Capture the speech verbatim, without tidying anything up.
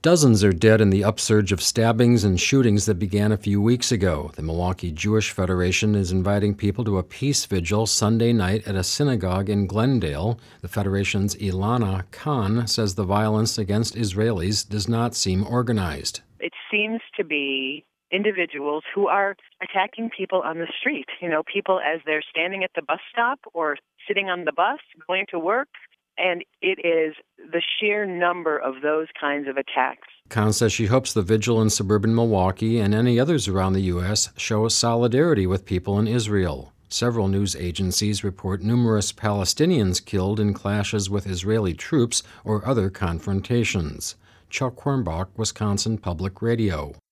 Dozens are dead in the upsurge of stabbings and shootings that began a few weeks ago. The Milwaukee Jewish Federation is inviting people to a peace vigil Sunday night at a synagogue in Glendale. The Federation's Ilana Khan says the violence against Israelis does not seem organized. It seems to be individuals who are attacking people on the street. You know, people as they're standing at the bus stop or sitting on the bus, going to work. And it is the sheer number of those kinds of attacks. Khan says she hopes the vigil in suburban Milwaukee and any others around the U S show a solidarity with people in Israel. Several news agencies report numerous Palestinians killed in clashes with Israeli troops or other confrontations. Chuck Hornbach, Wisconsin Public Radio.